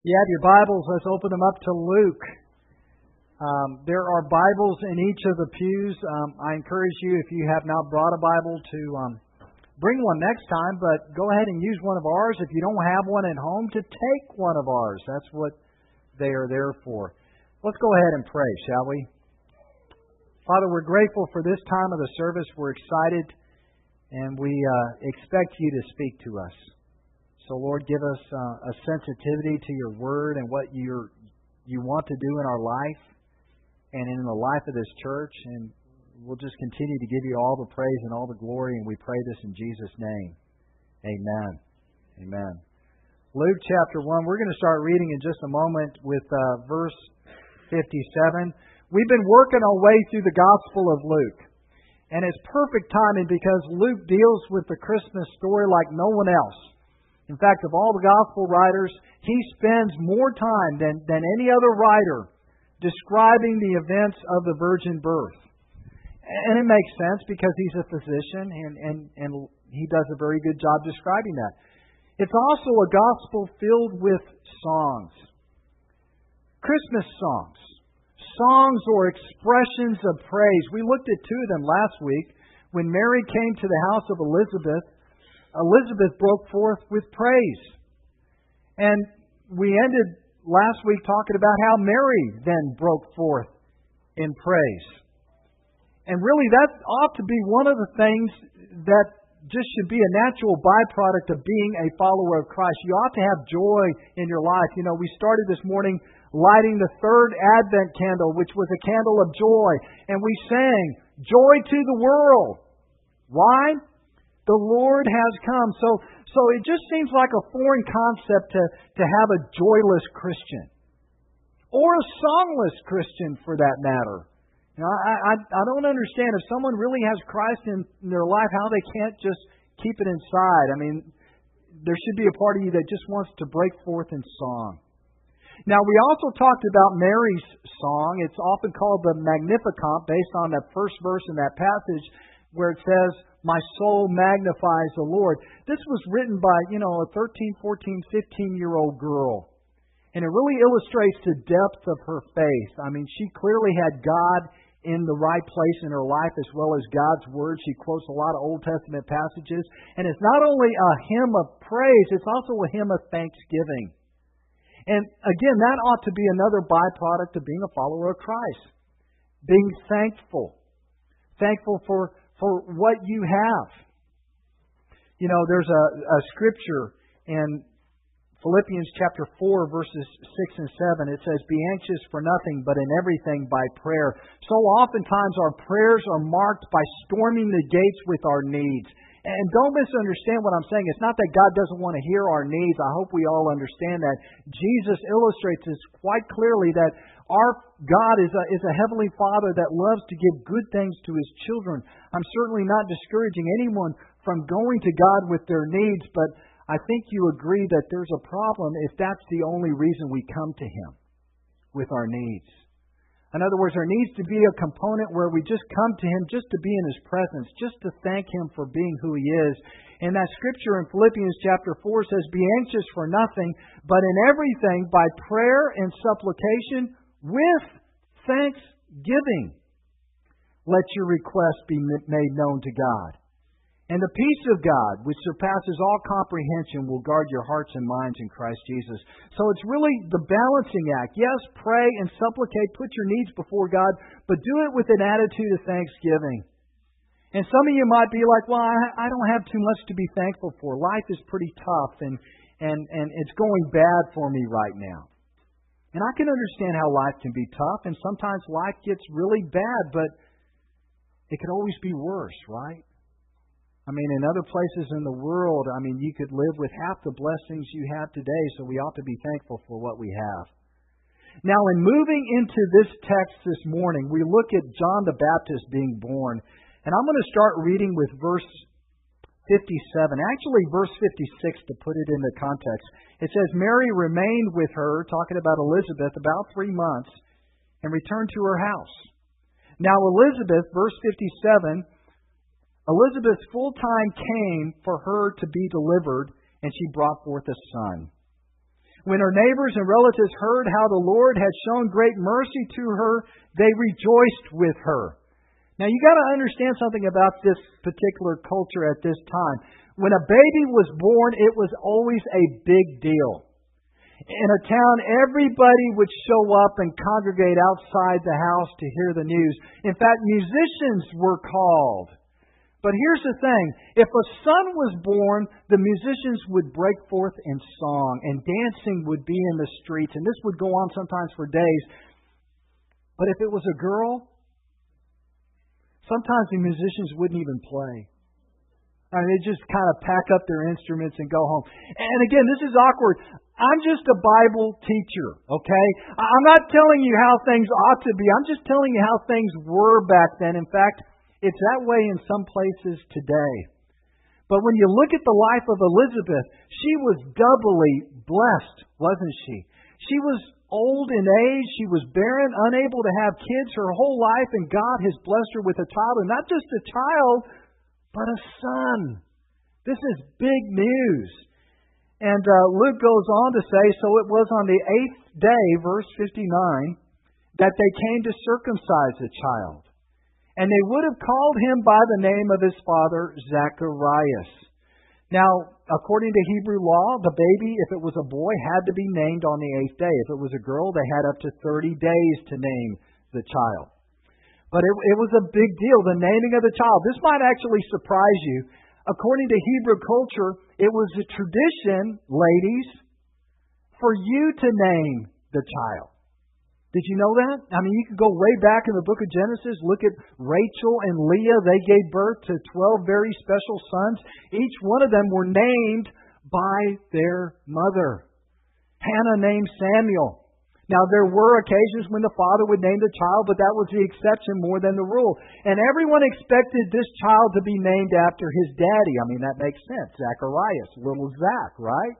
You have your Bibles, let's open them up to Luke. There are Bibles in each of the pews. I encourage you, if you have not brought a Bible, to bring one next time, but go ahead and use one of ours. If you don't have one at home, to take one of ours. That's what they are there for. Let's go ahead and pray, shall we? Father, we're grateful for this time of the service. We're excited, and we expect you to speak to us. So, Lord, give us a sensitivity to your word and what you want to do in our life and in the life of this church. And we'll just continue to give you all the praise and all the glory. And we pray this in Jesus' name. Amen. Amen. Luke chapter 1. We're going to start reading in just a moment with verse 57. We've been working our way through the Gospel of Luke. And it's perfect timing because Luke deals with the Christmas story like no one else. In fact, of all the gospel writers, he spends more time than any other writer describing the events of the virgin birth. And it makes sense because he's a physician and he does a very good job describing that. It's also a gospel filled with songs. Christmas songs. Songs or expressions of praise. We looked at two of them last week. When Mary came to the house of Elizabeth broke forth with praise. And we ended last week talking about how Mary then broke forth in praise. And really that ought to be one of the things that just should be a natural byproduct of being a follower of Christ. You ought to have joy in your life. You know, we started this morning lighting the third Advent candle, which was a candle of joy. And we sang, "Joy to the world." Why? The Lord has come. So it just seems like a foreign concept to have a joyless Christian. Or a songless Christian, for that matter. You know, I don't understand if someone really has Christ in their life, how they can't just keep it inside. I mean, there should be a part of you that just wants to break forth in song. Now, we also talked about Mary's song. It's often called the Magnificat, based on that first verse in that passage, where it says, "My soul magnifies the Lord." This was written by, a 13, 14, 15-year-old girl. And it really illustrates the depth of her faith. I mean, she clearly had God in the right place in her life as well as God's Word. She quotes a lot of Old Testament passages. And it's not only a hymn of praise, it's also a hymn of thanksgiving. And again, that ought to be another byproduct of being a follower of Christ. Being thankful. Thankful for what you have. You know, there's a scripture in Philippians chapter 4, verses 6 and 7. It says, "Be anxious for nothing, but in everything by prayer." So oftentimes our prayers are marked by storming the gates with our needs. And don't misunderstand what I'm saying. It's not that God doesn't want to hear our needs. I hope we all understand that. Jesus illustrates this quite clearly, that our God is a heavenly Father that loves to give good things to His children. I'm certainly not discouraging anyone from going to God with their needs, but I think you agree that there's a problem if that's the only reason we come to Him with our needs. In other words, there needs to be a component where we just come to Him just to be in His presence, just to thank Him for being who He is. And that scripture in Philippians chapter 4 says, "Be anxious for nothing, but in everything by prayer and supplication with thanksgiving. Let your requests be made known to God. And the peace of God, which surpasses all comprehension, will guard your hearts and minds in Christ Jesus." So it's really the balancing act. Yes, pray and supplicate, put your needs before God, but do it with an attitude of thanksgiving. And some of you might be like, "Well, I don't have too much to be thankful for. Life is pretty tough and it's going bad for me right now." And I can understand how life can be tough, and sometimes life gets really bad, but it could always be worse, right? I mean, in other places in the world, you could live with half the blessings you have today, so we ought to be thankful for what we have. Now, in moving into this text this morning, we look at John the Baptist being born. And I'm going to start reading with verse 57. Actually, verse 56 to put it into context. It says, "Mary remained with her," talking about Elizabeth, "about 3 months and returned to her house. Now Elizabeth," verse 57, "Elizabeth's full time came for her to be delivered, and she brought forth a son. When her neighbors and relatives heard how the Lord had shown great mercy to her, they rejoiced with her. Now you got to understand something about this particular culture at this time. When a baby was born, it was always a big deal. In a town, everybody would show up and congregate outside the house to hear the news. In fact, musicians were called. But here's the thing. If a son was born, the musicians would break forth in song, and dancing would be in the streets. And this would go on sometimes for days. But if it was a girl, sometimes the musicians wouldn't even play. I mean, they just kind of pack up their instruments and go home. And again, this is awkward. I'm just a Bible teacher, okay? I'm not telling you how things ought to be. I'm just telling you how things were back then. In fact, it's that way in some places today. But when you look at the life of Elizabeth, she was doubly blessed, wasn't she? She was old in age. She was barren, unable to have kids her whole life, and God has blessed her with a child. And not just a child, but a son. This is big news. And Luke goes on to say, so it was on the 8th day, verse 59, that they came to circumcise the child. And they would have called him by the name of his father, Zacharias. Now, according to Hebrew law, the baby, if it was a boy, had to be named on the 8th day. If it was a girl, they had up to 30 days to name the child. But it was a big deal, the naming of the child. This might actually surprise you. According to Hebrew culture, it was a tradition, ladies, for you to name the child. Did you know that? I mean, you can go way back in the book of Genesis. Look at Rachel and Leah. They gave birth to 12 very special sons. Each one of them were named by their mother. Hannah named Samuel. Now, there were occasions when the father would name the child, but that was the exception more than the rule. And everyone expected this child to be named after his daddy. I mean, that makes sense. Zacharias, little Zach, right?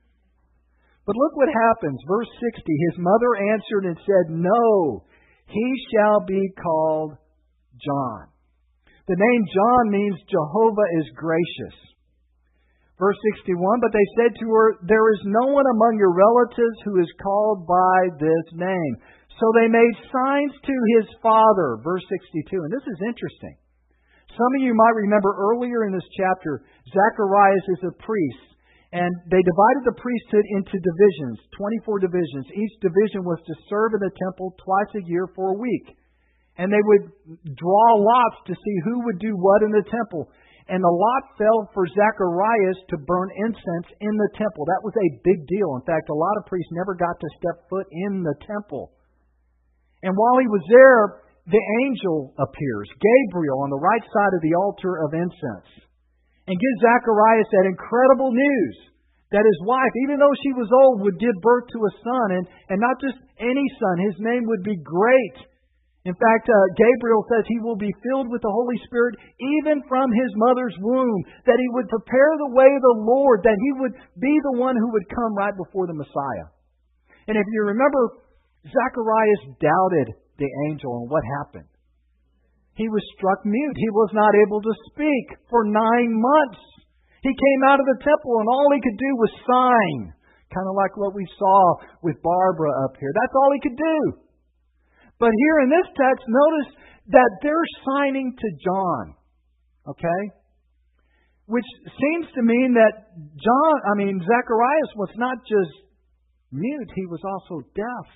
But look what happens. Verse 60, his mother answered and said, no, he shall be called John. The name John means Jehovah is gracious. Verse 61, but they said to her, there is no one among your relatives who is called by this name. So they made signs to his father. Verse 62, and this is interesting. Some of you might remember earlier in this chapter, Zacharias is a priest. And they divided the priesthood into divisions, 24 divisions. Each division was to serve in the temple twice a year for a week. And they would draw lots to see who would do what in the temple. And the lot fell for Zacharias to burn incense in the temple. That was a big deal. In fact, a lot of priests never got to step foot in the temple. And while he was there, the angel appears, Gabriel, on the right side of the altar of incense, and gives Zacharias that incredible news that his wife, even though she was old, would give birth to a son, and not just any son. His name would be great. In fact, Gabriel says he will be filled with the Holy Spirit even from his mother's womb, that he would prepare the way of the Lord, that he would be the one who would come right before the Messiah. And if you remember, Zacharias doubted the angel, and what happened? He was struck mute. He was not able to speak for 9 months. He came out of the temple and all he could do was sign. Kind of like what we saw with Barbara up here. That's all he could do. But here in this text, notice that they're signing to John. Okay? Which seems to mean that Zacharias was not just mute, he was also deaf.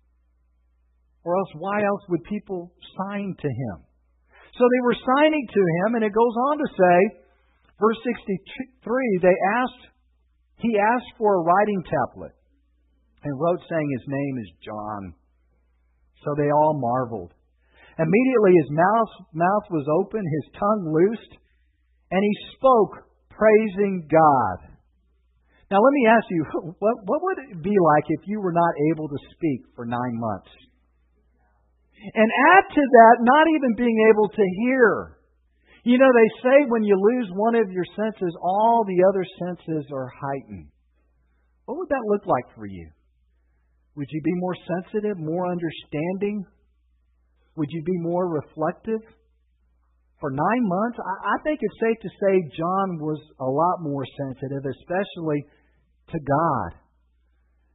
Or else, why else would people sign to him? So they were signing to him, and it goes on to say, verse 63, he asked for a writing tablet and wrote saying his name is John. So they all marveled. Immediately his mouth was open, his tongue loosed, and he spoke, praising God. Now let me ask you, what would it be like if you were not able to speak for 9 months? And add to that, not even being able to hear. You know, they say when you lose one of your senses, all the other senses are heightened. What would that look like for you? Would you be more sensitive, more understanding? Would you be more reflective? For 9 months, I think it's safe to say John was a lot more sensitive, especially to God.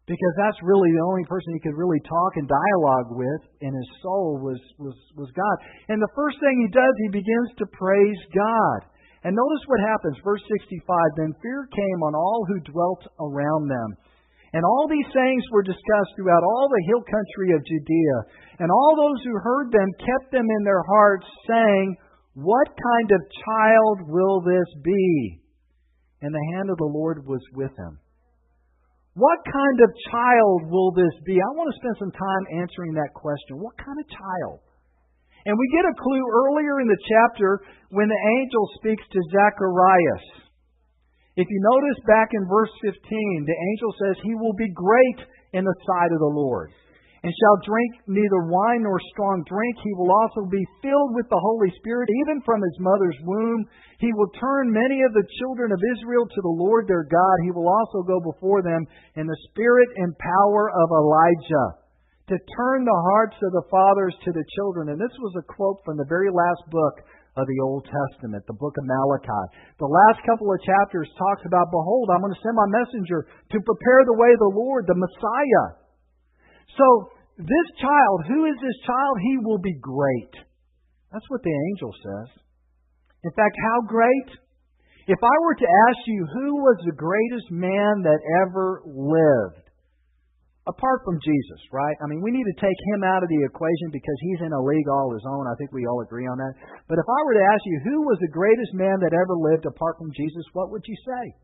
Because that's really the only person he could really talk and dialogue with in his soul was God. And the first thing he does, he begins to praise God. And notice what happens, verse 65, "Then fear came on all who dwelt around them. And all these sayings were discussed throughout all the hill country of Judea. And all those who heard them kept them in their hearts, saying, 'What kind of child will this be?' And the hand of the Lord was with him." What kind of child will this be? I want to spend some time answering that question. What kind of child? And we get a clue earlier in the chapter when the angel speaks to Zacharias. If you notice back in verse 15, the angel says, "He will be great in the sight of the Lord, and shall drink neither wine nor strong drink. He will also be filled with the Holy Spirit, even from his mother's womb. He will turn many of the children of Israel to the Lord their God. He will also go before them in the spirit and power of Elijah, to turn the hearts of the fathers to the children." And this was a quote from the very last book of the Old Testament, the book of Malachi. The last couple of chapters talks about, "Behold, I'm going to send my messenger to prepare the way of the Lord, the Messiah." So, this child, who is this child? He will be great. That's what the angel says. In fact, how great? If I were to ask you who was the greatest man that ever lived, apart from Jesus, right? I mean, we need to take him out of the equation because he's in a league all his own. I think we all agree on that. But if I were to ask you who was the greatest man that ever lived apart from Jesus, what would you say?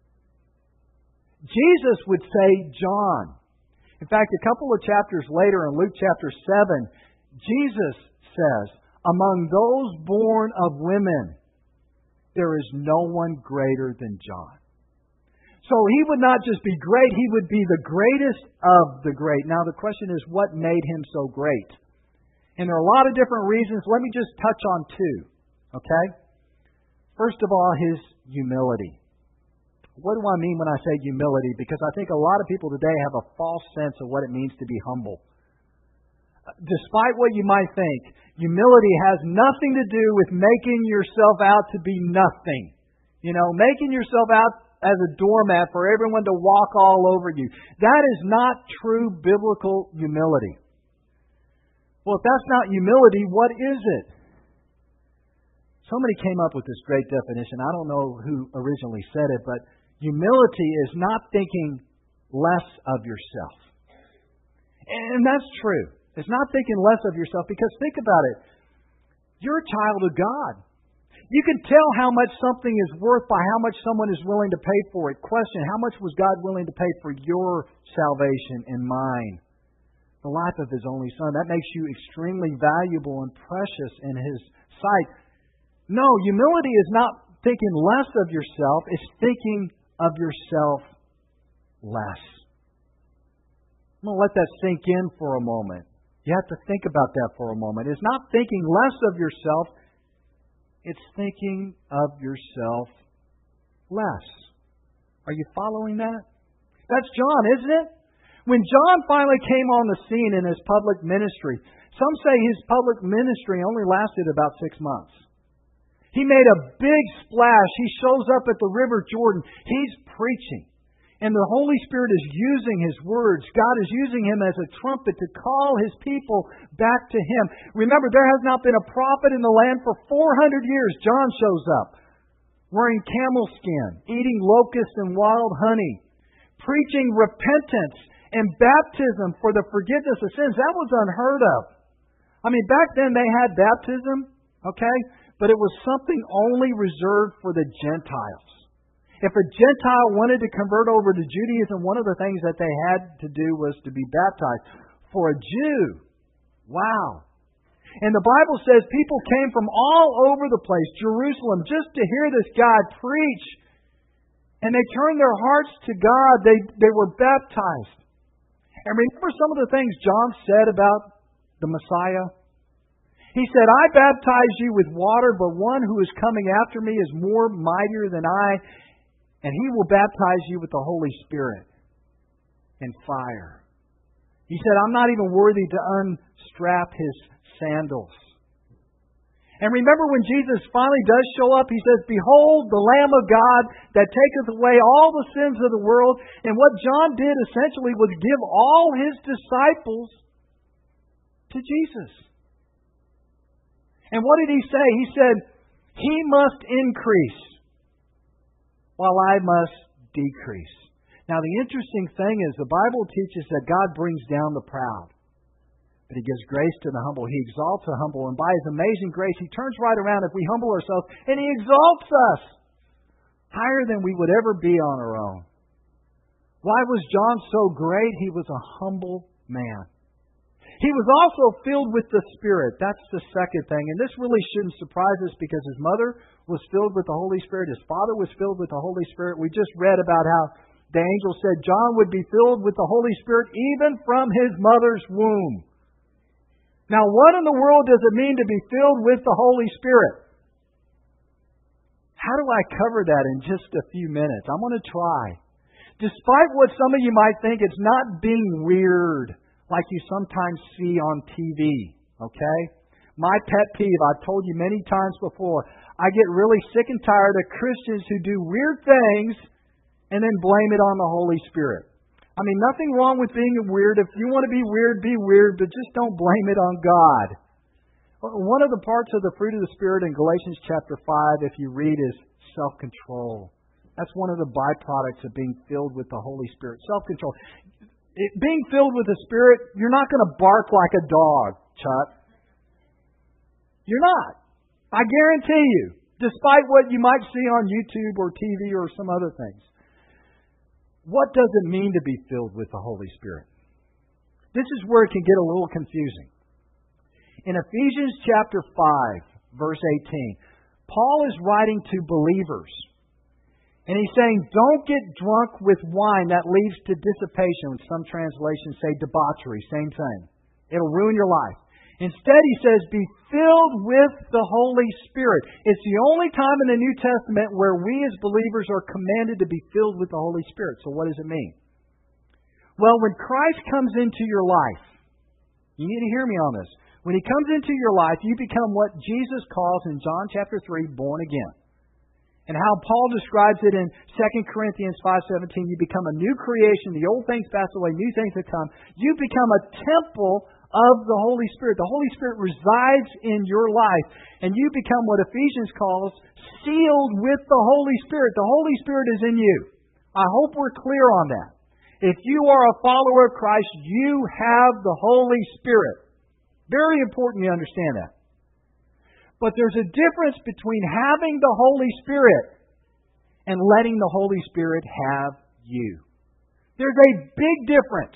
Jesus would say John. In fact, a couple of chapters later in Luke chapter 7, Jesus says, "Among those born of women, there is no one greater than John." So he would not just be great, he would be the greatest of the great. Now the question is, what made him so great? And there are a lot of different reasons. Let me just touch on two. Okay? First of all, his humility. What do I mean when I say humility? Because I think a lot of people today have a false sense of what it means to be humble. Despite what you might think, humility has nothing to do with making yourself out to be nothing. You know, making yourself out as a doormat for everyone to walk all over you. That is not true biblical humility. Well, if that's not humility, what is it? Somebody came up with this great definition. I don't know who originally said it, but humility is not thinking less of yourself. And that's true. It's not thinking less of yourself because think about it. You're a child of God. You can tell how much something is worth by how much someone is willing to pay for it. Question, how much was God willing to pay for your salvation and mine? The life of His only Son. That makes you extremely valuable and precious in His sight. No, humility is not thinking less of yourself. It's thinking of yourself less. I'm going to let that sink in for a moment. You have to think about that for a moment. It's not thinking less of yourself. It's thinking of yourself less. Are you following that? That's John, isn't it? When John finally came on the scene in his public ministry, some say his public ministry only lasted about 6 months. He made a big splash. He shows up at the River Jordan. He's preaching. And the Holy Spirit is using His words. God is using Him as a trumpet to call His people back to Him. Remember, there has not been a prophet in the land for 400 years. John shows up, wearing camel skin, eating locusts and wild honey, preaching repentance and baptism for the forgiveness of sins. That was unheard of. I mean, back then they had baptism, okay? But it was something only reserved for the Gentiles. If a Gentile wanted to convert over to Judaism, one of the things that they had to do was to be baptized. For a Jew, wow. And the Bible says people came from all over the place, Jerusalem, just to hear this guy preach. And they turned their hearts to God. They were baptized. And remember some of the things John said about the Messiah? He said, "I baptize you with water, but one who is coming after me is more mightier than I, and He will baptize you with the Holy Spirit and fire." He said, "I'm not even worthy to unstrap His sandals." And remember when Jesus finally does show up, He says, "Behold, the Lamb of God that taketh away all the sins of the world." And what John did essentially was give all his disciples to Jesus. And what did he say? He said, "He must increase, while I must decrease." Now the interesting thing is the Bible teaches that God brings down the proud, but He gives grace to the humble. He exalts the humble, and by His amazing grace, He turns right around if we humble ourselves, and He exalts us higher than we would ever be on our own. Why was John so great? He was a humble man. He was also filled with the Spirit. That's the second thing. And this really shouldn't surprise us because his mother was filled with the Holy Spirit. His father was filled with the Holy Spirit. We just read about how the angel said John would be filled with the Holy Spirit even from his mother's womb. Now, what in the world does it mean to be filled with the Holy Spirit? How do I cover that in just a few minutes? I'm going to try. Despite what some of you might think, it's not being weird like you sometimes see on TV, okay? My pet peeve, I've told you many times before, I get really sick and tired of Christians who do weird things and then blame it on the Holy Spirit. I mean, nothing wrong with being weird. If you want to be weird, but just don't blame it on God. One of the parts of the fruit of the Spirit in Galatians chapter 5, if you read, is self-control. That's one of the byproducts of being filled with the Holy Spirit. Self-control. Being filled with the Spirit, you're not going to bark like a dog, Chuck. You're not. I guarantee you. Despite what you might see on YouTube or TV or some other things. What does it mean to be filled with the Holy Spirit? This is where it can get a little confusing. In Ephesians chapter 5, verse 18, Paul is writing to believers. And he's saying, don't get drunk with wine that leads to dissipation. Some translations say debauchery, same thing. It'll ruin your life. Instead, he says, be filled with the Holy Spirit. It's the only time in the New Testament where we as believers are commanded to be filled with the Holy Spirit. So what does it mean? Well, when Christ comes into your life, you need to hear me on this. When He comes into your life, you become what Jesus calls in John chapter 3, born again. And how Paul describes it in 2 Corinthians 5:17, you become a new creation. The old things pass away, new things have come. You become a temple of the Holy Spirit. The Holy Spirit resides in your life. And you become what Ephesians calls sealed with the Holy Spirit. The Holy Spirit is in you. I hope we're clear on that. If you are a follower of Christ, you have the Holy Spirit. Very important you understand that. But there's a difference between having the Holy Spirit and letting the Holy Spirit have you. There's a big difference.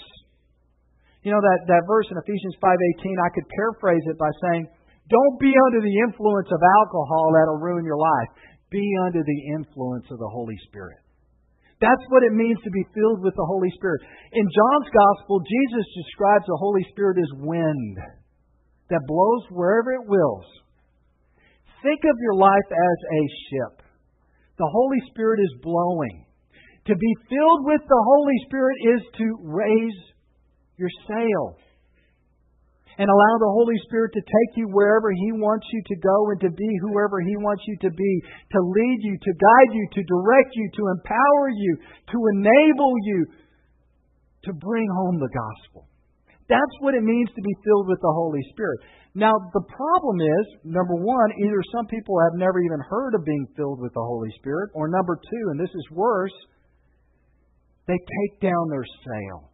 You know that verse in Ephesians 5:18, I could paraphrase it by saying, don't be under the influence of alcohol, that'll ruin your life. Be under the influence of the Holy Spirit. That's what it means to be filled with the Holy Spirit. In John's Gospel, Jesus describes the Holy Spirit as wind that blows wherever it wills. Think of your life as a ship. The Holy Spirit is blowing. To be filled with the Holy Spirit is to raise your sail and allow the Holy Spirit to take you wherever He wants you to go and to be whoever He wants you to be, to lead you, to guide you, to direct you, to empower you, to enable you to bring home the gospel. That's what it means to be filled with the Holy Spirit. Now, the problem is, number one, either some people have never even heard of being filled with the Holy Spirit, or number two, and this is worse, they take down their sail.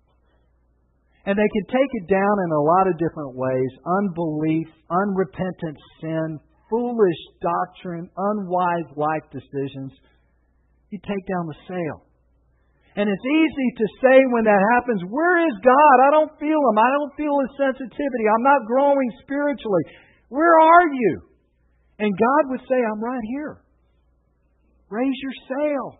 And they can take it down in a lot of different ways. Unbelief, unrepentant sin, foolish doctrine, unwise life decisions. You take down the sail. And it's easy to say when that happens, where is God? I don't feel Him. I don't feel His sensitivity. I'm not growing spiritually. Where are you? And God would say, I'm right here. Raise your sail.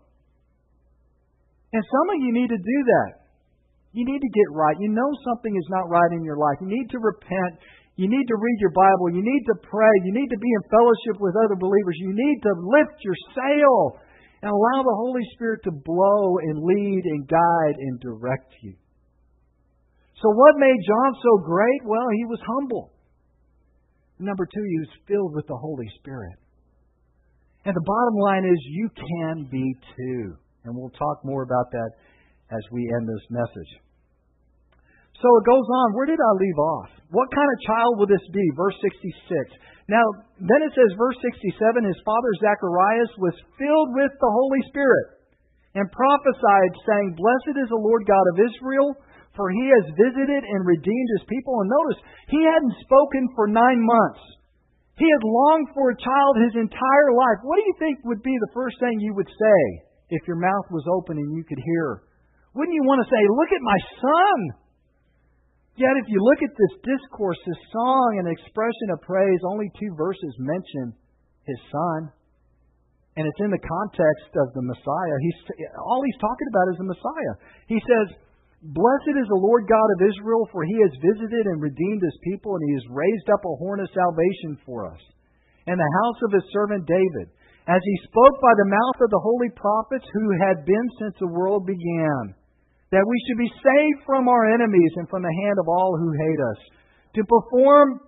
And some of you need to do that. You need to get right. You know something is not right in your life. You need to repent. You need to read your Bible. You need to pray. You need to be in fellowship with other believers. You need to lift your sail and allow the Holy Spirit to blow and lead and guide and direct you. So what made John so great? Well, he was humble. Number two, he was filled with the Holy Spirit. And the bottom line is you can be too. And we'll talk more about that as we end this message. So it goes on. Where did I leave off? What kind of child will this be? Verse 66. Now, then it says, verse 67, his father Zacharias was filled with the Holy Spirit and prophesied, saying, Blessed is the Lord God of Israel, for he has visited and redeemed his people. And notice, he hadn't spoken for 9 months. He had longed for a child his entire life. What do you think would be the first thing you would say if your mouth was open and you could hear? Wouldn't you want to say, look at my son? Yet if you look at this discourse, this song and expression of praise, only 2 verses mention his son. And it's in the context of the Messiah. All he's talking about is the Messiah. He says, Blessed is the Lord God of Israel, for he has visited and redeemed his people, and he has raised up a horn of salvation for us, and the house of his servant David, as he spoke by the mouth of the holy prophets who had been since the world began, that we should be saved from our enemies and from the hand of all who hate us, to perform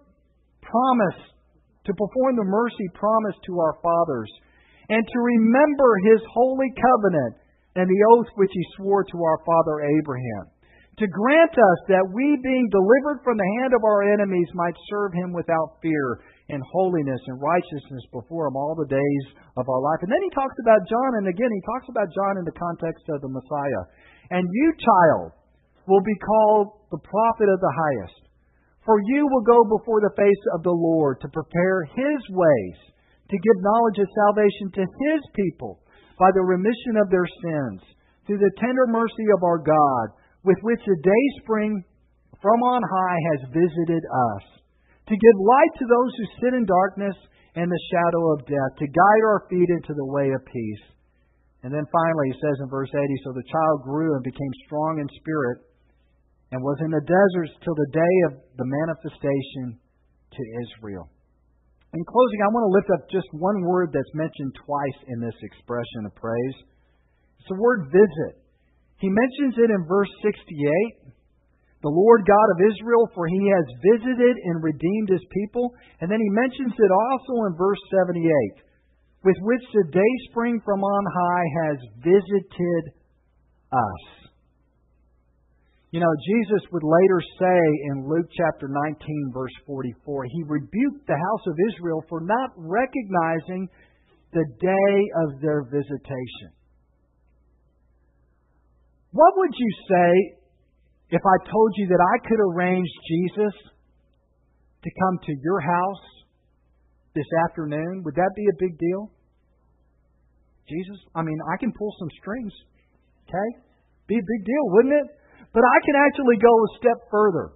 the mercy promised to our fathers, and to remember his holy covenant and the oath which he swore to our father Abraham, to grant us that we, being delivered from the hand of our enemies, might serve him without fear in holiness and righteousness before him all the days of our life. And then he talks about John, and again he talks about John in the context of the Messiah. And you, child, will be called the prophet of the highest, for you will go before the face of the Lord to prepare his ways, to give knowledge of salvation to his people by the remission of their sins, through the tender mercy of our God, with which the dayspring from on high has visited us, to give light to those who sit in darkness and the shadow of death, to guide our feet into the way of peace. And then finally he says in verse 80, So the child grew and became strong in spirit, and was in the deserts till the day of the manifestation to Israel. In closing, I want to lift up just one word that's mentioned twice in this expression of praise. It's the word visit. He mentions it in verse 68, the Lord God of Israel, for he has visited and redeemed his people. And then he mentions it also in verse 78, with which the dayspring from on high has visited us. You know, Jesus would later say in Luke chapter 19, verse 44, he rebuked the house of Israel for not recognizing the day of their visitation. What would you say if I told you that I could arrange Jesus to come to your house this afternoon? Would that be a big deal? Jesus, I can pull some strings, okay? Be a big deal, wouldn't it? But I can actually go a step further.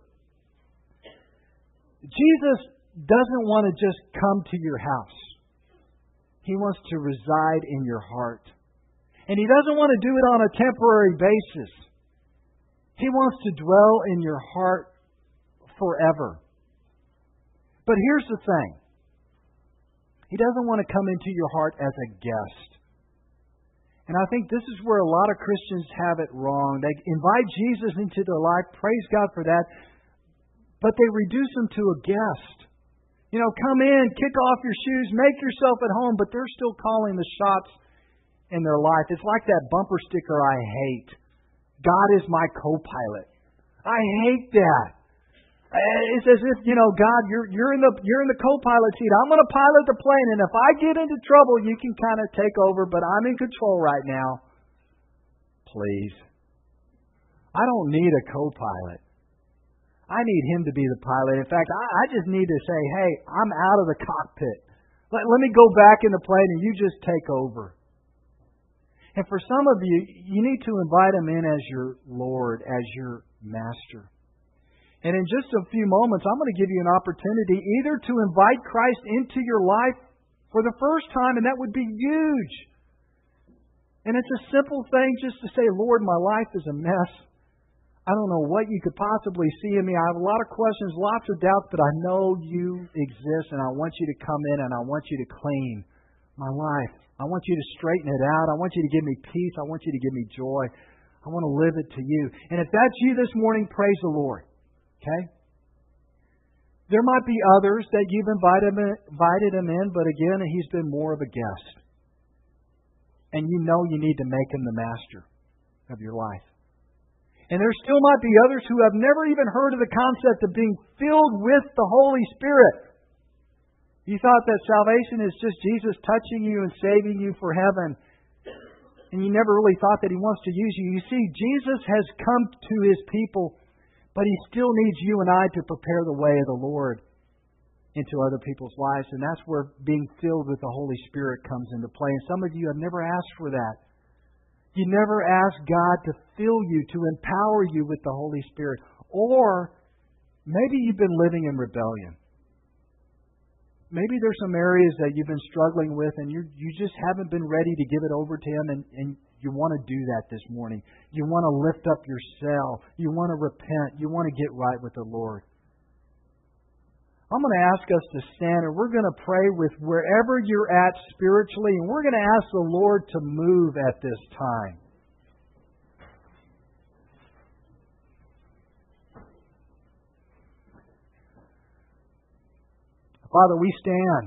Jesus doesn't want to just come to your house. He wants to reside in your heart. And he doesn't want to do it on a temporary basis. He wants to dwell in your heart forever. But here's the thing. He doesn't want to come into your heart as a guest. And I think this is where a lot of Christians have it wrong. They invite Jesus into their life, praise God for that, but they reduce him to a guest. You know, come in, kick off your shoes, make yourself at home, but they're still calling the shots in their life. It's like that bumper sticker I hate. God is my co-pilot. I hate that. It's as if, God, you're in the co-pilot seat. I'm going to pilot the plane, and if I get into trouble, you can kind of take over, but I'm in control right now. Please. I don't need a co-pilot. I need him to be the pilot. In fact, I just need to say, hey, I'm out of the cockpit. Let me go back in the plane, and you just take over. And for some of you, you need to invite him in as your Lord, as your Master. And in just a few moments, I'm going to give you an opportunity either to invite Christ into your life for the first time, and that would be huge. And it's a simple thing just to say, Lord, my life is a mess. I don't know what you could possibly see in me. I have a lot of questions, lots of doubts, but I know you exist, and I want you to come in, and I want you to clean my life. I want you to straighten it out. I want you to give me peace. I want you to give me joy. I want to live it to you. And if that's you this morning, praise the Lord. Okay? There might be others that you've invited him in, but again, he's been more of a guest. And you know you need to make him the master of your life. And there still might be others who have never even heard of the concept of being filled with the Holy Spirit. You thought that salvation is just Jesus touching you and saving you for heaven. And you never really thought that He wants to use you. You see, Jesus has come to His people, but He still needs you and I to prepare the way of the Lord into other people's lives. And that's where being filled with the Holy Spirit comes into play. And some of you have never asked for that. You never asked God to fill you, to empower you with the Holy Spirit. Or maybe you've been living in rebellion. Maybe there's some areas that you've been struggling with and you just haven't been ready to give it over to Him, and you want to do that this morning. You want to lift up yourself. You want to repent. You want to get right with the Lord. I'm going to ask us to stand, and we're going to pray with wherever you're at spiritually, and we're going to ask the Lord to move at this time. Father, we stand.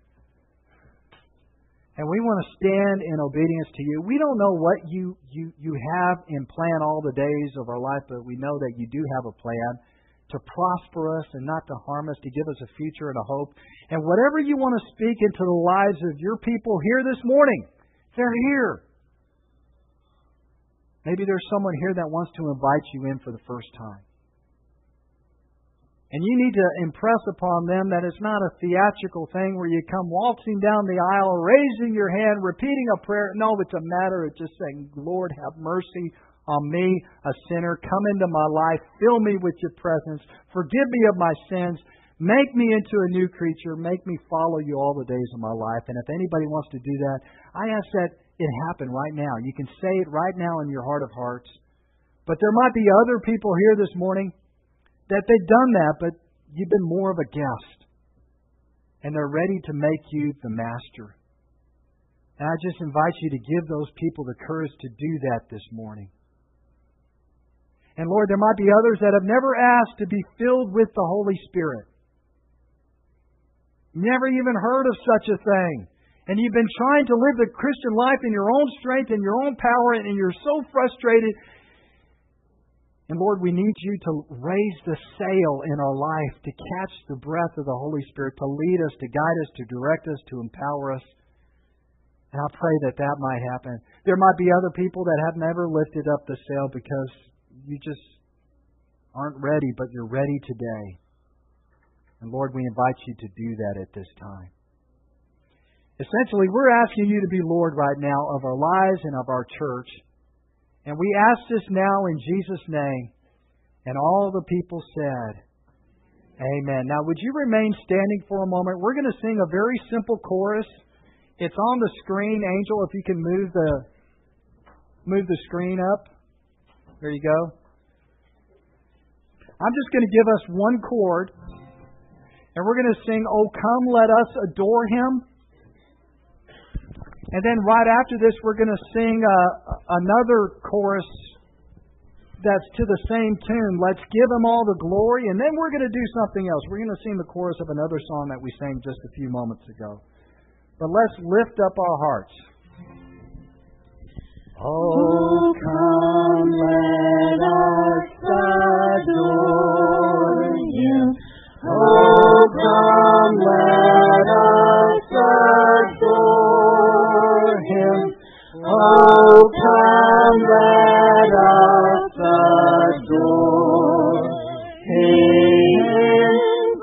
And we want to stand in obedience to You. We don't know what you have in plan all the days of our life, but we know that You do have a plan to prosper us and not to harm us, to give us a future and a hope. And whatever You want to speak into the lives of Your people here this morning, they're here. Maybe there's someone here that wants to invite You in for the first time. And you need to impress upon them that it's not a theatrical thing where you come waltzing down the aisle, raising your hand, repeating a prayer. No, it's a matter of just saying, Lord, have mercy on me, a sinner. Come into my life. Fill me with Your presence. Forgive me of my sins. Make me into a new creature. Make me follow You all the days of my life. And if anybody wants to do that, I ask that it happen right now. You can say it right now in your heart of hearts. But there might be other people here this morning that they've done that, but you've been more of a guest. And they're ready to make You the master. And I just invite you to give those people the courage to do that this morning. And Lord, there might be others that have never asked to be filled with the Holy Spirit. Never even heard of such a thing. And you've been trying to live the Christian life in your own strength and your own power, and you're so frustrated. And Lord, we need You to raise the sail in our life, to catch the breath of the Holy Spirit, to lead us, to guide us, to direct us, to empower us. And I pray that that might happen. There might be other people that have never lifted up the sail because you just aren't ready, but you're ready today. And Lord, we invite You to do that at this time. Essentially, we're asking You to be Lord right now of our lives and of our church. And we ask this now in Jesus' name. And all the people said, Amen. Now, would you remain standing for a moment? We're going to sing a very simple chorus. It's on the screen. Angel, if you can move the screen up. There you go. I'm just going to give us one chord. And we're going to sing, Oh, come, let us adore Him. And then right after this, we're going to sing another chorus that's to the same tune. Let's give Him all the glory. And then we're going to do something else. We're going to sing the chorus of another song that we sang just a few moments ago. But let's lift up our hearts. Oh, come, let us adore Him. Oh, come, let us adore Him. Oh, come, let us adore Him,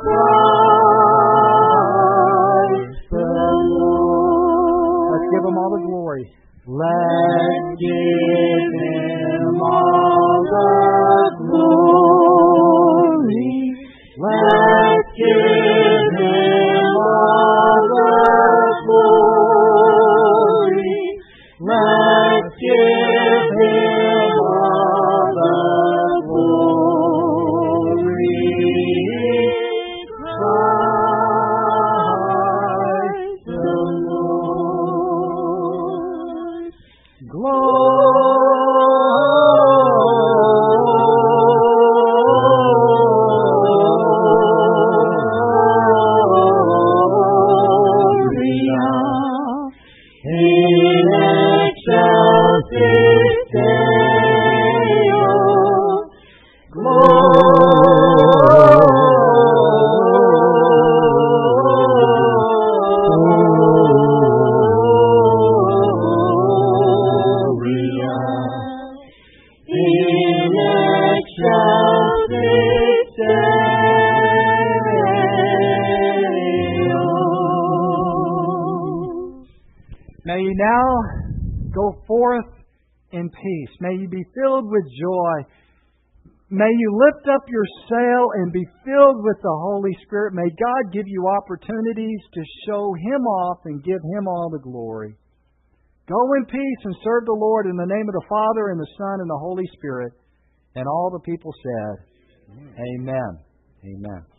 Christ the Lord. Let's give Him all the glory. Let's give Him all the glory. now go forth in peace. May you be filled with joy. May you lift up your sail and be filled with the Holy Spirit. May God give you opportunities to show Him off and give Him all the glory. Go in peace and serve the Lord in the name of the Father and the Son and the Holy Spirit. And all the people said, Amen. Amen.